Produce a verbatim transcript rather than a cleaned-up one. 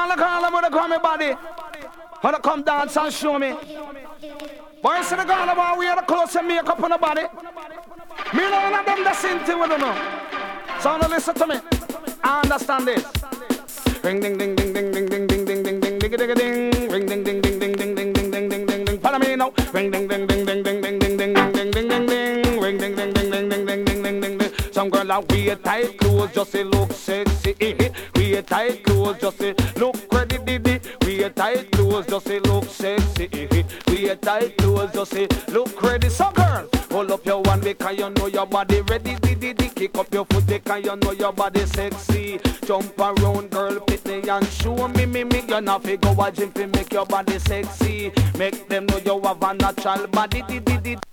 wanna call them with a come body. Wanna come dance and show me. Boys see the girl about we had a clothes and makeup on the body. Me know none of them the same thing with them now. So now listen to me. I understand this. Ring ding ding ding ding ding ding ding ding ding ding ding ding ding. Ring ding ding ding ding ding ding ding ding ding ding ding. Follow me now. Ring ding ding ding ding ding ding ding ding ding ding ding ding ding. Ring ding ding ding ding ding ding ding ding ding ding. Some girl a wear tight clothes just to look sexy. Wear tight clothes just to look pretty. Wear tight clothes just to look sexy. Wear tight clothes just to look ready. So girl, hold up your one because you know your body ready. Kick up your foot because you know your body sexy. Jump around, girl, pit me and show me, me, me. You not fi go a gym fi make your body sexy. Make them know you have a natural body.